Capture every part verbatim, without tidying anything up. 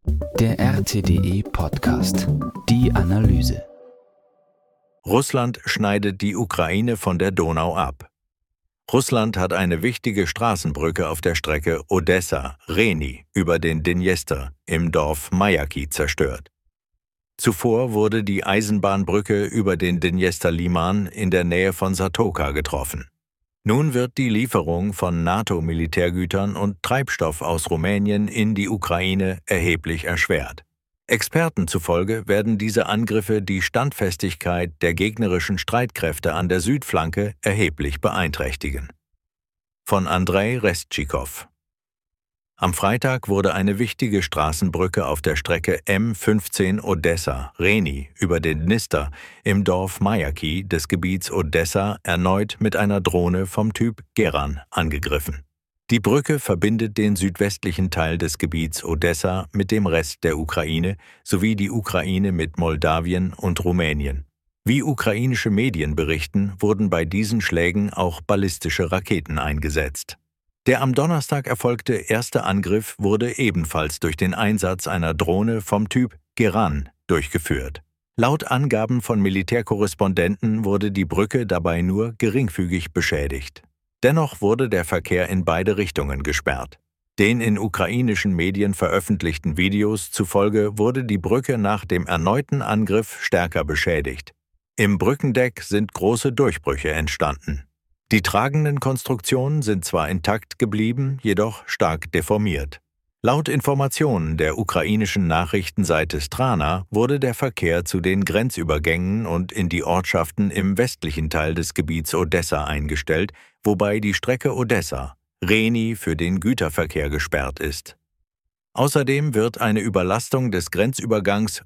Der R T D E-Podcast. Die Analyse. Russland schneidet die Ukraine von der Donau ab. Russland hat eine wichtige Straßenbrücke auf der Strecke Odessa-Reni über den Dnjestr im Dorf Majaky zerstört. Zuvor wurde die Eisenbahnbrücke über den Dnjestr-Liman in der Nähe von Zatoka getroffen. Nun wird die Lieferung von NATO-Militärgütern und Treibstoff aus Rumänien in die Ukraine erheblich erschwert. Experten zufolge werden diese Angriffe die Standfestigkeit der gegnerischen Streitkräfte an der Südflanke erheblich beeinträchtigen. Von Andrei Restschikow. Am Freitag wurde eine wichtige Straßenbrücke auf der Strecke M fünfzehn Odessa-Reni über den Dnister im Dorf Majaky des Gebiets Odessa erneut mit einer Drohne vom Typ Geran angegriffen. Die Brücke verbindet den südwestlichen Teil des Gebiets Odessa mit dem Rest der Ukraine sowie die Ukraine mit Moldawien und Rumänien. Wie ukrainische Medien berichten, wurden bei diesen Schlägen auch ballistische Raketen eingesetzt. Der am Donnerstag erfolgte erste Angriff wurde ebenfalls durch den Einsatz einer Drohne vom Typ Geran durchgeführt. Laut Angaben von Militärkorrespondenten wurde die Brücke dabei nur geringfügig beschädigt. Dennoch wurde der Verkehr in beide Richtungen gesperrt. Den in ukrainischen Medien veröffentlichten Videos zufolge wurde die Brücke nach dem erneuten Angriff stärker beschädigt. Im Brückendeck sind große Durchbrüche entstanden. Die tragenden Konstruktionen sind zwar intakt geblieben, jedoch stark deformiert. Laut Informationen der ukrainischen Nachrichtenseite Strana wurde der Verkehr zu den Grenzübergängen und in die Ortschaften im westlichen Teil des Gebiets Odessa eingestellt, wobei die Strecke Odessa-Reni für den Güterverkehr gesperrt ist. Außerdem wird eine Überlastung des Grenzübergangs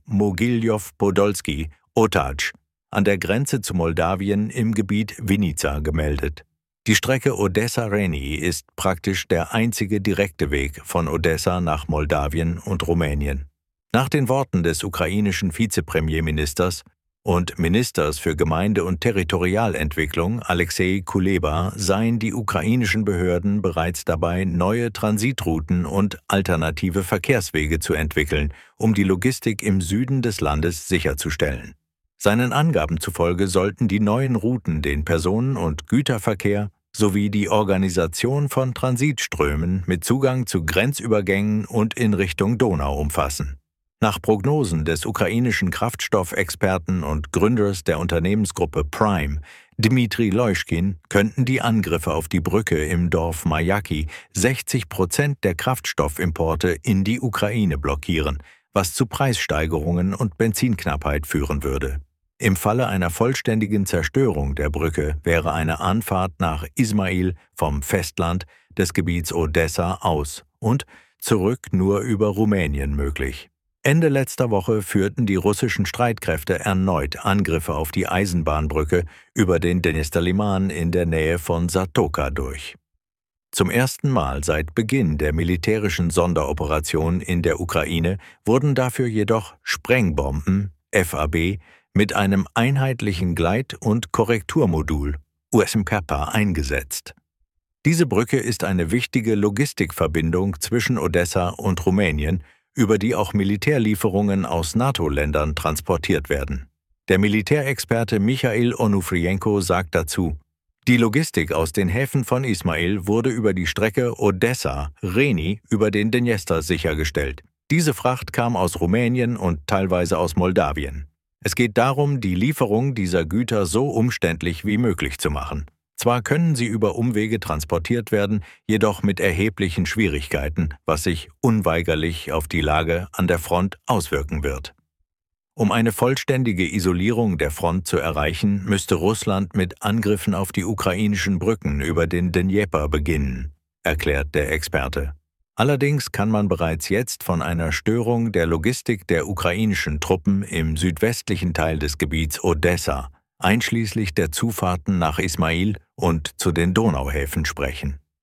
Mogiljow-Podolski-Otatsch an der Grenze zu Moldawien im Gebiet Vinica gemeldet. Die Strecke Odessa-Reni ist praktisch der einzige direkte Weg von Odessa nach Moldawien und Rumänien. Nach den Worten des ukrainischen Vizepremierministers und Ministers für Gemeinde- und Territorialentwicklung Alexei Kuleba seien die ukrainischen Behörden bereits dabei, neue Transitrouten und alternative Verkehrswege zu entwickeln, um die Logistik im Süden des Landes sicherzustellen. Seinen Angaben zufolge sollten die neuen Routen den Personen- und Güterverkehr sowie die Organisation von Transitströmen mit Zugang zu Grenzübergängen und in Richtung Donau umfassen. Nach Prognosen des ukrainischen Kraftstoffexperten und Gründers der Unternehmensgruppe Prime, Dmitri Leuschkin, könnten die Angriffe auf die Brücke im Dorf Majaky sechzig Prozent der Kraftstoffimporte in die Ukraine blockieren, was zu Preissteigerungen und Benzinknappheit führen würde. Im Falle einer vollständigen Zerstörung der Brücke wäre eine Anfahrt nach Ismail vom Festland des Gebiets Odessa aus und zurück nur über Rumänien möglich. Ende letzter Woche führten die russischen Streitkräfte erneut Angriffe auf die Eisenbahnbrücke über den Dnjestr-Liman in der Nähe von Zatoka durch. Zum ersten Mal seit Beginn der militärischen Sonderoperation in der Ukraine wurden dafür jedoch Sprengbomben, F A B, mit einem einheitlichen Gleit- und Korrekturmodul, U S M K P A, eingesetzt. Diese Brücke ist eine wichtige Logistikverbindung zwischen Odessa und Rumänien, über die auch Militärlieferungen aus NATO-Ländern transportiert werden. Der Militärexperte Michail Onufrienko sagt dazu: Die Logistik aus den Häfen von Ismail wurde über die Strecke Odessa-Reni über den Dnjestr sichergestellt. Diese Fracht kam aus Rumänien und teilweise aus Moldawien. Es geht darum, die Lieferung dieser Güter so umständlich wie möglich zu machen. Zwar können sie über Umwege transportiert werden, jedoch mit erheblichen Schwierigkeiten, was sich unweigerlich auf die Lage an der Front auswirken wird. Um eine vollständige Isolierung der Front zu erreichen, müsste Russland mit Angriffen auf die ukrainischen Brücken über den Dnjepr beginnen, erklärt der Experte. Allerdings kann man bereits jetzt von einer Störung der Logistik der ukrainischen Truppen im südwestlichen Teil des Gebiets Odessa, einschließlich der Zufahrten nach Ismail und zu den Donauhäfen sprechen.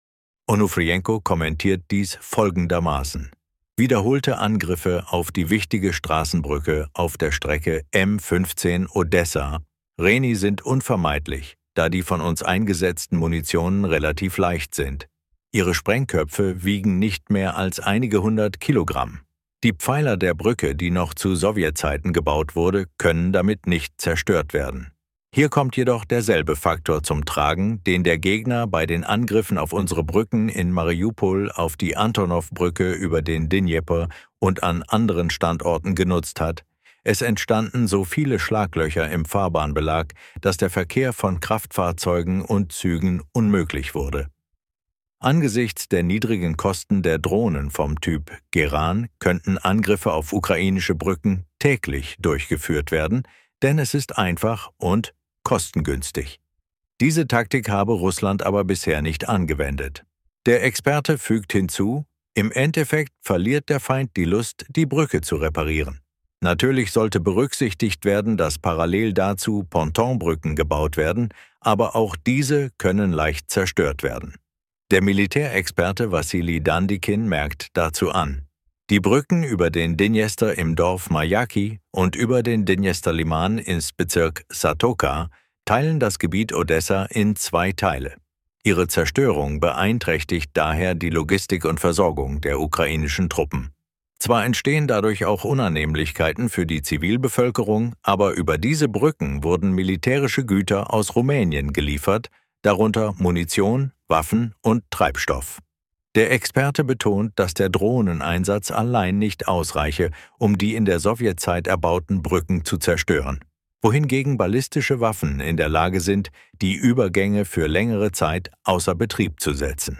Onufrienko kommentiert dies folgendermaßen: Wiederholte Angriffe auf die wichtige Straßenbrücke auf der Strecke M fünfzehn Odessa-Reni sind unvermeidlich, da die von uns eingesetzten Munitionen relativ leicht sind. Ihre Sprengköpfe wiegen nicht mehr als einige hundert Kilogramm. Die Pfeiler der Brücke, die noch zu Sowjetzeiten gebaut wurde, können damit nicht zerstört werden. Hier kommt jedoch derselbe Faktor zum Tragen, den der Gegner bei den Angriffen auf unsere Brücken in Mariupol, auf die Antonow-Brücke über den Dnjepr und an anderen Standorten genutzt hat. Es entstanden so viele Schlaglöcher im Fahrbahnbelag, dass der Verkehr von Kraftfahrzeugen und Zügen unmöglich wurde. Angesichts der niedrigen Kosten der Drohnen vom Typ Geran könnten Angriffe auf ukrainische Brücken täglich durchgeführt werden, denn es ist einfach und kostengünstig. Diese Taktik habe Russland aber bisher nicht angewendet. Der Experte fügt hinzu, im Endeffekt verliert der Feind die Lust, die Brücke zu reparieren. Natürlich sollte berücksichtigt werden, dass parallel dazu Pontonbrücken gebaut werden, aber auch diese können leicht zerstört werden. Der Militärexperte Wassili Dandikin merkt dazu an: Die Brücken über den Dnjestr im Dorf Majaki und über den Dnjestr-Liman ins Bezirk Satoka teilen das Gebiet Odessa in zwei Teile. Ihre Zerstörung beeinträchtigt daher die Logistik und Versorgung der ukrainischen Truppen. Zwar entstehen dadurch auch Unannehmlichkeiten für die Zivilbevölkerung, aber über diese Brücken wurden militärische Güter aus Rumänien geliefert, darunter Munition, Waffen und Treibstoff. Der Experte betont, dass der Drohneneinsatz allein nicht ausreiche, um die in der Sowjetzeit erbauten Brücken zu zerstören, wohingegen ballistische Waffen in der Lage sind, die Übergänge für längere Zeit außer Betrieb zu setzen.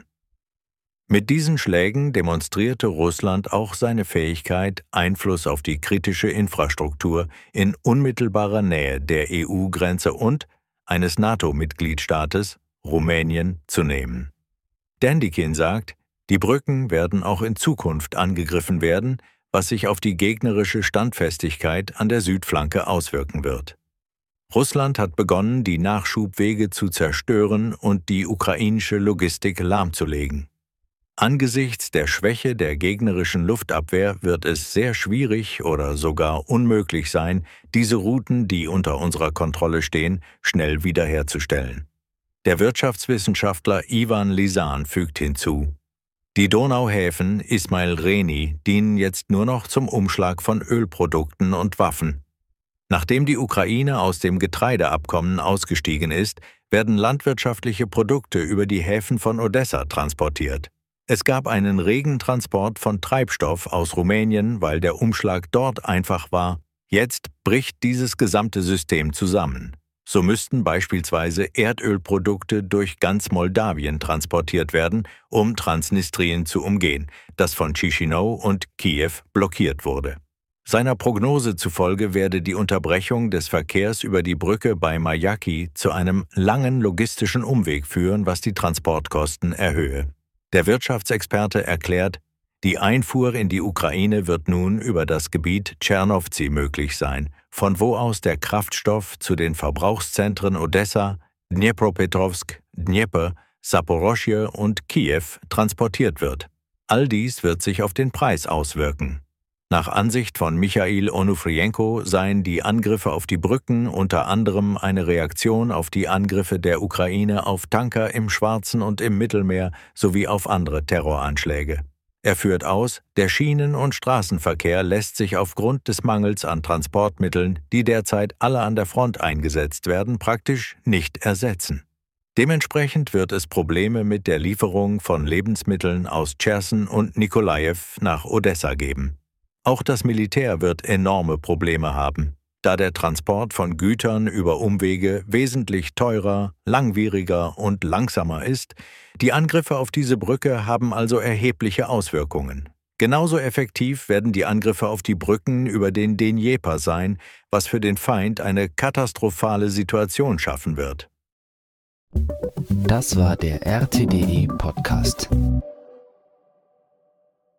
Mit diesen Schlägen demonstrierte Russland auch seine Fähigkeit, Einfluss auf die kritische Infrastruktur in unmittelbarer Nähe der E U-Grenze und eines NATO-Mitgliedstaates, Rumänien, zu nehmen. Dandikin sagt, die Brücken werden auch in Zukunft angegriffen werden, was sich auf die gegnerische Standfestigkeit an der Südflanke auswirken wird. Russland hat begonnen, die Nachschubwege zu zerstören und die ukrainische Logistik lahmzulegen. Angesichts der Schwäche der gegnerischen Luftabwehr wird es sehr schwierig oder sogar unmöglich sein, diese Routen, die unter unserer Kontrolle stehen, schnell wiederherzustellen. Der Wirtschaftswissenschaftler Ivan Lisan fügt hinzu: Die Donauhäfen Ismail Reni dienen jetzt nur noch zum Umschlag von Ölprodukten und Waffen. Nachdem die Ukraine aus dem Getreideabkommen ausgestiegen ist, werden landwirtschaftliche Produkte über die Häfen von Odessa transportiert. Es gab einen regen Transport von Treibstoff aus Rumänien, weil der Umschlag dort einfach war. Jetzt bricht dieses gesamte System zusammen. So müssten beispielsweise Erdölprodukte durch ganz Moldawien transportiert werden, um Transnistrien zu umgehen, das von Chișinău und Kiew blockiert wurde. Seiner Prognose zufolge werde die Unterbrechung des Verkehrs über die Brücke bei Majaki zu einem langen logistischen Umweg führen, was die Transportkosten erhöhe. Der Wirtschaftsexperte erklärt, die Einfuhr in die Ukraine wird nun über das Gebiet Tschernowtsi möglich sein, von wo aus der Kraftstoff zu den Verbrauchszentren Odessa, Dnjepropetrovsk, Dnjepr, Saporoschje und Kiew transportiert wird. All dies wird sich auf den Preis auswirken. Nach Ansicht von Michail Onufrienko seien die Angriffe auf die Brücken unter anderem eine Reaktion auf die Angriffe der Ukraine auf Tanker im Schwarzen und im Mittelmeer sowie auf andere Terroranschläge. Er führt aus, der Schienen- und Straßenverkehr lässt sich aufgrund des Mangels an Transportmitteln, die derzeit alle an der Front eingesetzt werden, praktisch nicht ersetzen. Dementsprechend wird es Probleme mit der Lieferung von Lebensmitteln aus Cherson und Nikolajew nach Odessa geben. Auch das Militär wird enorme Probleme haben, da der Transport von Gütern über Umwege wesentlich teurer, langwieriger und langsamer ist. Die Angriffe auf diese Brücke haben also erhebliche Auswirkungen. Genauso effektiv werden die Angriffe auf die Brücken über den Dnjepr sein, was für den Feind eine katastrophale Situation schaffen wird. Das war der R T D E Podcast.